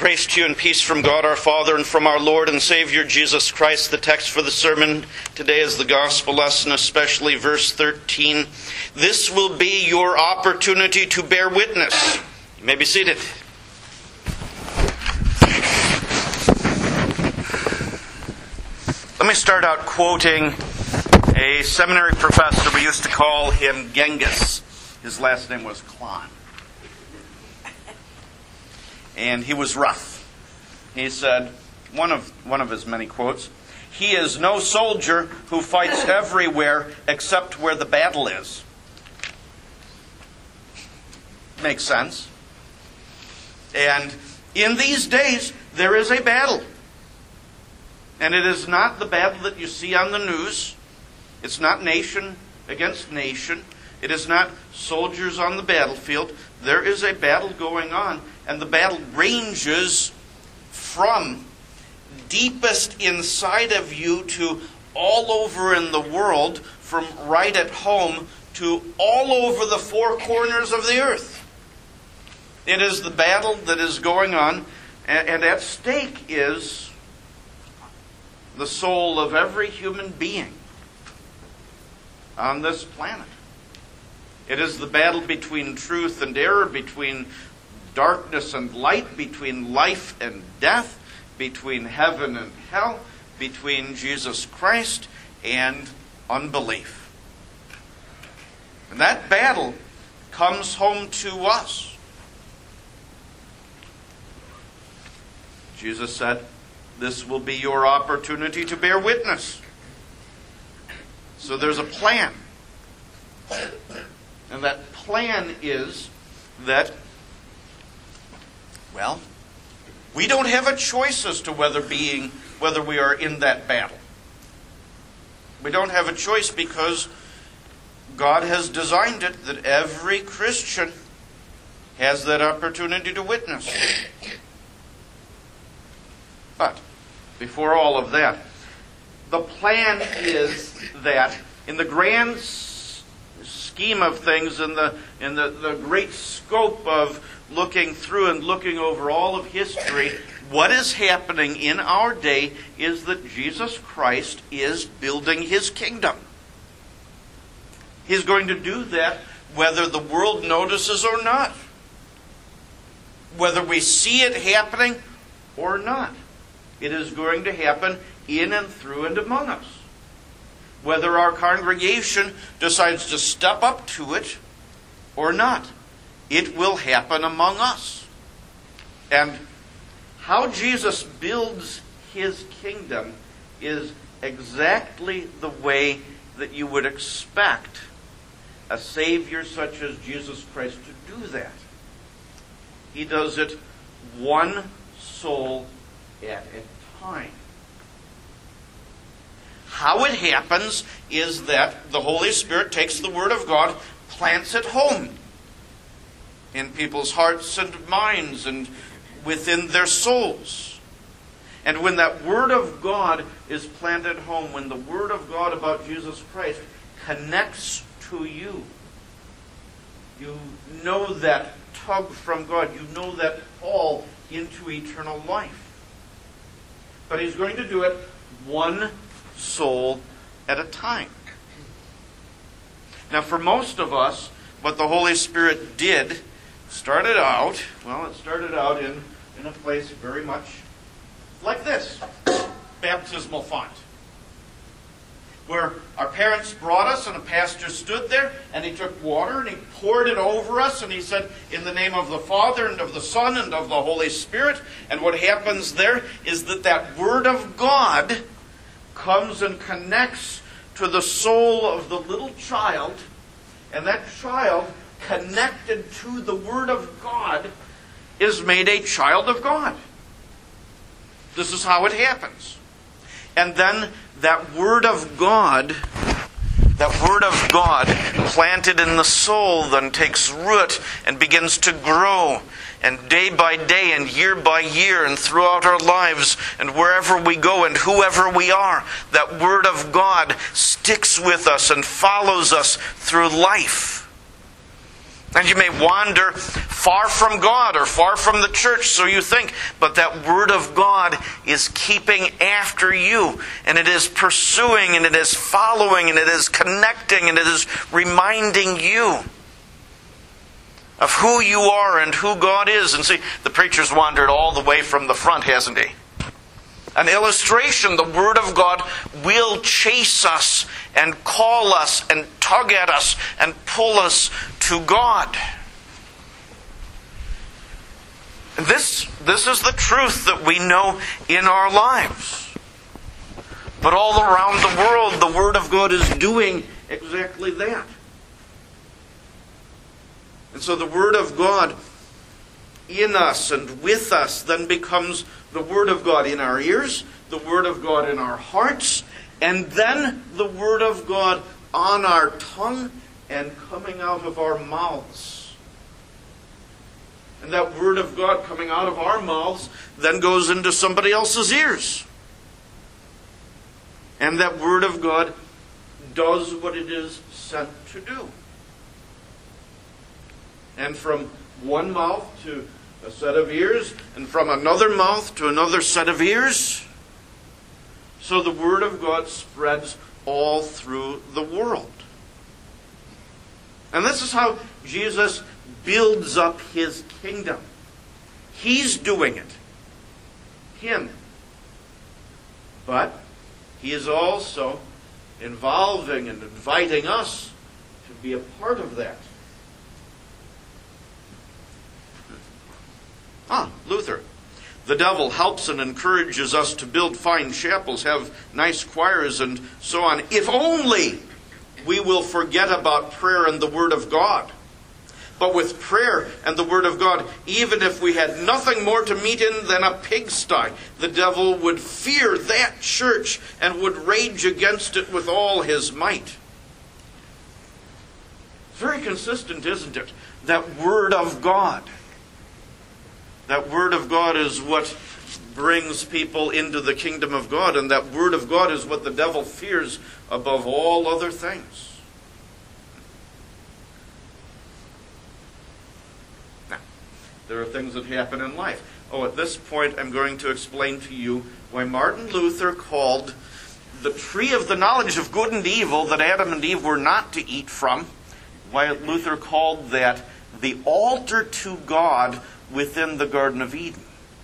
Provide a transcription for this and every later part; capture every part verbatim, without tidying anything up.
Grace to you and peace from God our Father and from our Lord and Savior Jesus Christ. The text for the sermon today is the gospel lesson, especially verse thirteen. This will be your opportunity to bear witness. You may be seated. Let me start out quoting a seminary professor. We used to call him Genghis. His last name was Klan. And he was rough. He said, one of one of his many quotes, "He is no soldier who fights everywhere except where the battle is." Makes sense. And in these days, there is a battle. And it is not the battle that you see on the news. It's not nation against nation. It is not soldiers on the battlefield. There is a battle going on, and the battle ranges from deepest inside of you to all over in the world, from right at home to all over the four corners of the earth. It is the battle that is going on, and at stake is the soul of every human being on this planet. It is the battle between truth and error, between darkness and light, between life and death, between heaven and hell, between Jesus Christ and unbelief. And that battle comes home to us. Jesus said, "This will be your opportunity to bear witness." So there's a plan. And that plan is that, well, we don't have a choice as to whether being whether we are in that battle. We don't have a choice because God has designed it that every Christian has that opportunity to witness. But before all of that, the plan is that in the grand scheme of things, in the in the, the great scope of looking through and looking over all of history, what is happening in our day is that Jesus Christ is building His kingdom. He's going to do that whether the world notices or not. Whether we see it happening or not. It is going to happen in and through and among us. Whether our congregation decides to step up to it or not, it will happen among us. And how Jesus builds His kingdom is exactly the way that you would expect a Savior such as Jesus Christ to do that. He does it one soul at a time. How it happens is that the Holy Spirit takes the Word of God, plants it home in people's hearts and minds and within their souls. And when that Word of God is planted home, when the Word of God about Jesus Christ connects to you, you know that tug from God, you know that call into eternal life. But He's going to do it one soul at a time. Now, for most of us, what the Holy Spirit did started out, well, it started out in, in a place very much like this, baptismal font, where our parents brought us and a pastor stood there and he took water and he poured it over us and he said, "In the name of the Father and of the Son and of the Holy Spirit." And what happens there is that that Word of God comes and connects to the soul of the little child, and that child, connected to the Word of God, is made a child of God. This is how it happens. And then that Word of God, that Word of God planted in the soul then takes root and begins to grow. And day by day and year by year and throughout our lives and wherever we go and whoever we are, that Word of God sticks with us and follows us through life. And you may wander far from God or far from the church, so you think, but that Word of God is keeping after you, and it is pursuing, and it is following, and it is connecting, and it is reminding you of who you are and who God is. And see, the preacher's wandered all the way from the front, hasn't he? An illustration, the Word of God will chase us and call us and tug at us and pull us to God. This, this is the truth that we know in our lives. But all around the world, the Word of God is doing exactly that. And so the Word of God in us and with us then becomes the Word of God in our ears, the Word of God in our hearts, and then the Word of God on our tongue and coming out of our mouths. And that Word of God coming out of our mouths then goes into somebody else's ears. And that Word of God does what it is sent to do. And from one mouth to a set of ears, and from another mouth to another set of ears. So the Word of God spreads all through the world. And this is how Jesus builds up His kingdom. He's doing it. Him. But He is also involving and inviting us to be a part of that. Ah, Luther. The devil helps and encourages us to build fine chapels, have nice choirs, and so on. If only we will forget about prayer and the Word of God. But with prayer and the Word of God, even if we had nothing more to meet in than a pigsty, the devil would fear that church and would rage against it with all his might. Very consistent, isn't it? That Word of God. That Word of God is what brings people into the kingdom of God, and that Word of God is what the devil fears above all other things. Now, there are things that happen in life. Oh, at this point I'm going to explain to you why Martin Luther called the tree of the knowledge of good and evil that Adam and Eve were not to eat from, why Luther called that the altar to God within the Garden of Eden.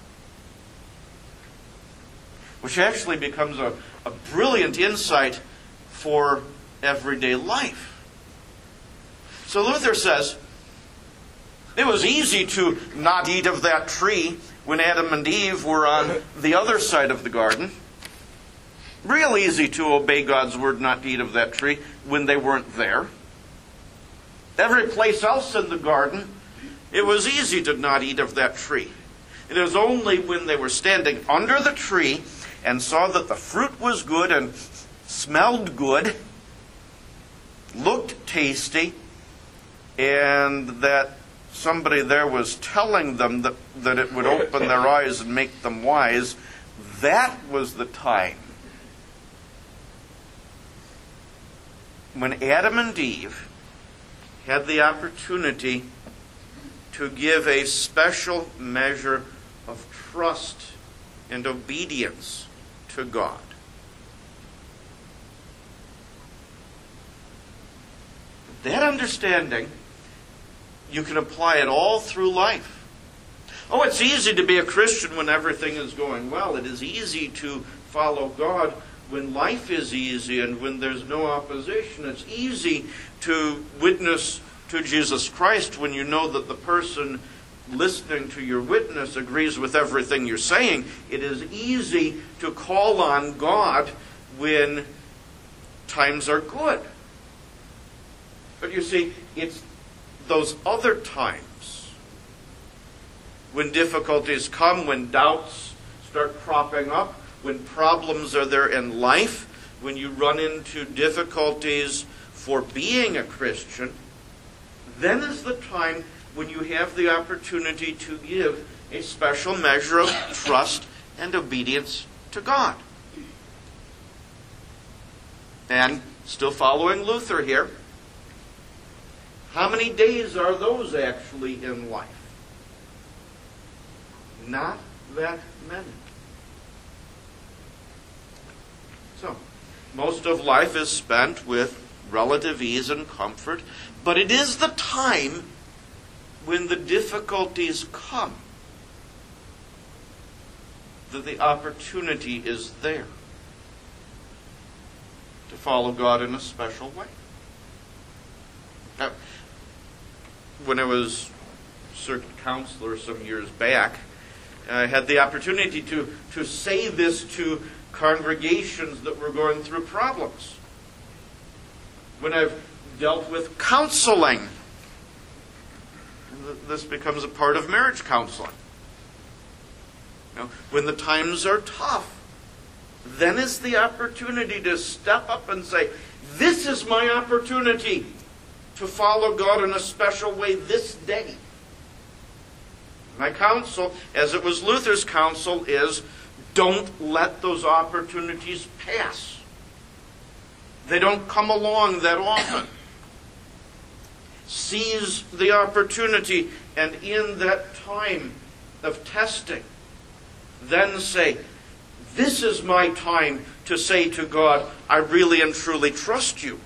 Which actually becomes a, a brilliant insight for everyday life. So Luther says, it was easy to not eat of that tree when Adam and Eve were on the other side of the garden. Real easy to obey God's word not to eat of that tree when they weren't there. Every place else in the garden, it was easy to not eat of that tree. It was only when they were standing under the tree and saw that the fruit was good and smelled good, looked tasty, and that somebody there was telling them that, that it would open their eyes and make them wise, that was the time when Adam and Eve had the opportunity to give a special measure of trust and obedience to God. That understanding, you can apply it all through life. Oh, it's easy to be a Christian when everything is going well. It is easy to follow God when life is easy and when there's no opposition. It's easy to witness to Jesus Christ when you know that the person listening to your witness agrees with everything you're saying. It is easy to call on God when times are good. But you see, it's those other times when difficulties come, when doubts start cropping up, when problems are there in life, when you run into difficulties for being a Christian, then is the time when you have the opportunity to give a special measure of trust and obedience to God. And, still following Luther here, How many days are those actually in life? Not that many. So, most of life is spent with relative ease and comfort, but it is the time when the difficulties come that the opportunity is there to follow God in a special way. Now, when I was circuit counselor some years back, I had the opportunity to, to say this to congregations that were going through problems. When I've dealt with counseling, this becomes a part of marriage counseling. You know, when the times are tough, then is the opportunity to step up and say, this is my opportunity to follow God in a special way this day. My counsel, as it was Luther's counsel, is don't let those opportunities pass. They don't come along that often. Seize the opportunity, and in that time of testing, then say, this is my time to say to God, I really and truly trust you.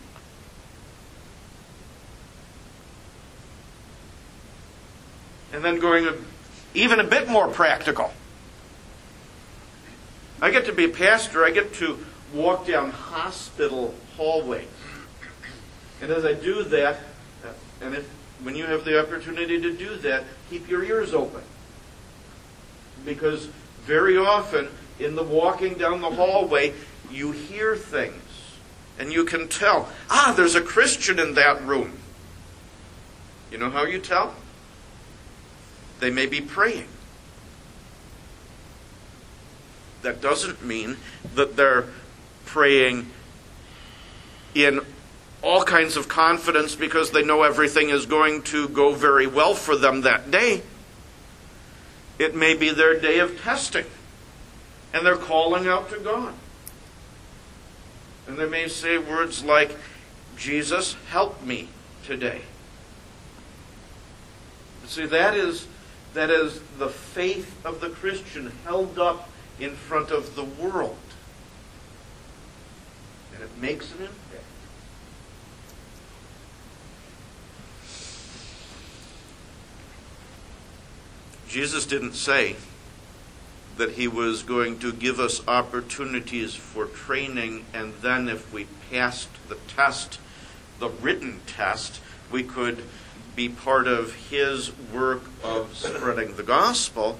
And then going a, even a bit more practical. I get to be a pastor. I get to walk down hospital hallways. And as I do that, and if when you have the opportunity to do that, keep your ears open. Because very often, in the walking down the hallway, you hear things. And you can tell, ah, there's a Christian in that room. You know how you tell? They may be praying. That doesn't mean that they're praying in all kinds of confidence because they know everything is going to go very well for them that day. It may be their day of testing, and they're calling out to God. And they may say words like, Jesus, help me today. See, that is, that is the faith of the Christian held up in front of the world. And it makes an impact. Jesus didn't say that he was going to give us opportunities for training, and then if we passed the test, the written test, we could be part of his work of spreading the gospel.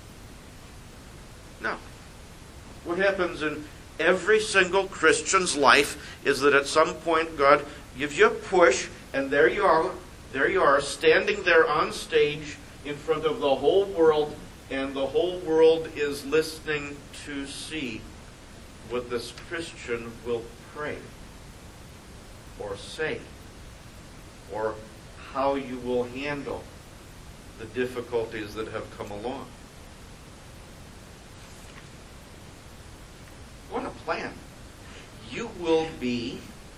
No. What happens in every single Christian's life is that at some point God gives you a push, and there you are, there you are, standing there on stage in front of the whole world, and the whole world is listening to see what this Christian will pray or say, or how you will handle the difficulties that have come along. What a plan. You will be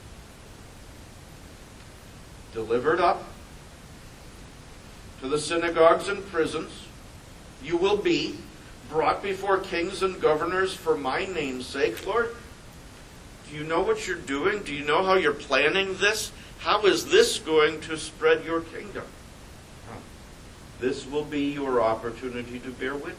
delivered up to the synagogues and prisons. You will be brought before kings and governors for my name's sake. Lord, do you know what you're doing? Do you know how you're planning this? How is this going to spread your kingdom? This will be your opportunity to bear witness.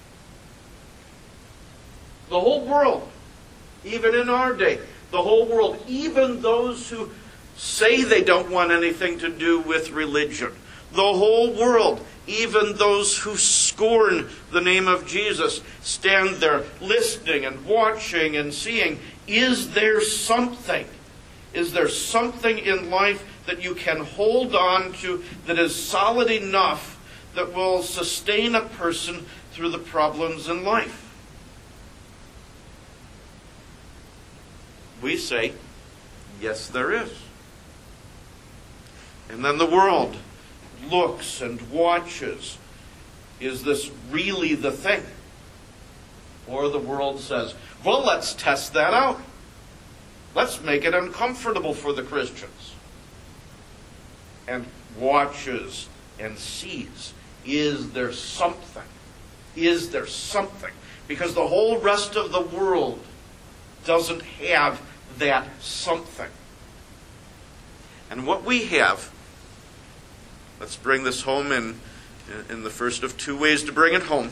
The whole world, even in our day, the whole world, even those who say they don't want anything to do with religion, the whole world, even those who scorn the name of Jesus, stand there listening and watching and seeing, is there something? Is there something in life that you can hold on to that is solid enough that will sustain a person through the problems in life? We say, yes, there is. And then the world looks and watches. Is this really the thing? Or the world says, well, let's test that out. Let's make it uncomfortable for the Christians. and watches and sees. Is there something? Is there something? Because the whole rest of the world doesn't have that something. And what we have, let's bring this home in, in the first of two ways to bring it home.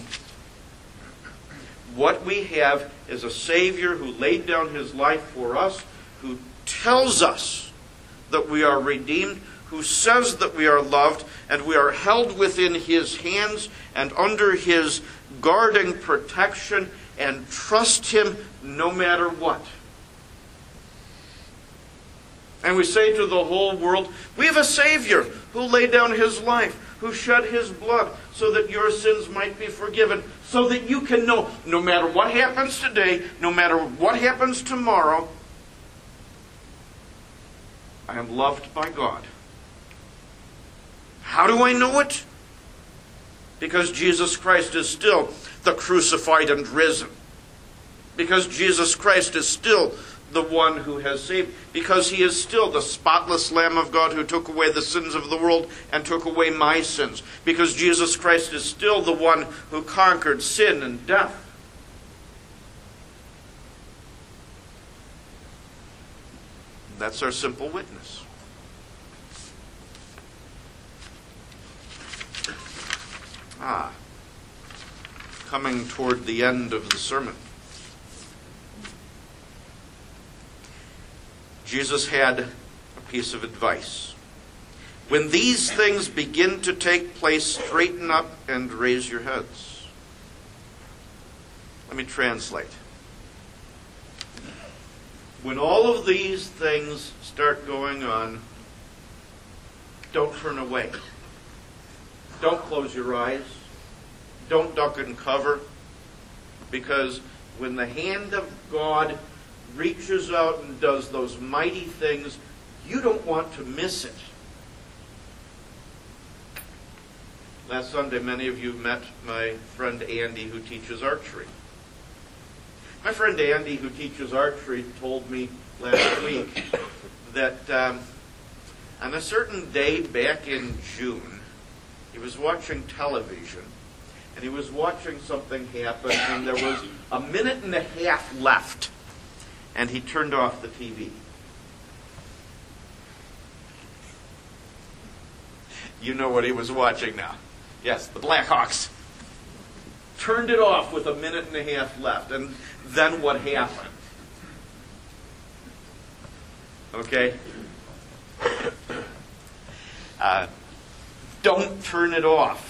What we have is a Savior who laid down His life for us, who tells us that we are redeemed, who says that we are loved, and we are held within His hands and under His guarding protection, and trust Him no matter what. And we say to the whole world, we have a Savior who laid down His life, who shed His blood so that your sins might be forgiven, so that you can know, no matter what happens today, no matter what happens tomorrow, I am loved by God. How do I know it? Because Jesus Christ is still the crucified and risen. Because Jesus Christ is still the one who has saved. Because He is still the spotless Lamb of God who took away the sins of the world and took away my sins. Because Jesus Christ is still the one who conquered sin and death. That's our simple witness. Ah, coming toward the end of the sermon. Jesus had a piece of advice. When these things begin to take place, straighten up and raise your heads. Let me translate. When all of these things start going on, don't turn away. Don't close your eyes. Don't duck and cover. Because when the hand of God reaches out and does those mighty things, you don't want to miss it. Last Sunday, many of you met my friend Andy, who teaches archery. My friend Andy, who teaches archery, told me last week that um, on a certain day back in June, he was watching television, and he was watching something happen, and there was a minute and a half left, and he turned off the T V. You know what he was watching now. Yes, the Blackhawks. Turned it off with a minute and a half left, and then what happened? Okay? Uh, don't turn it off.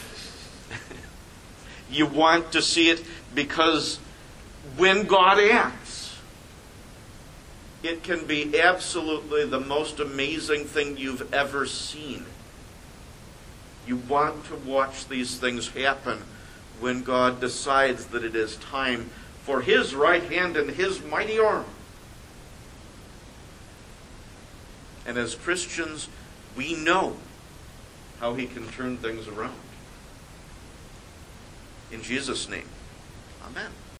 You want to see it because when God acts, it can be absolutely the most amazing thing you've ever seen. You want to watch these things happen when God decides that it is time for His right hand and His mighty arm. And as Christians, we know how He can turn things around. In Jesus' name, amen.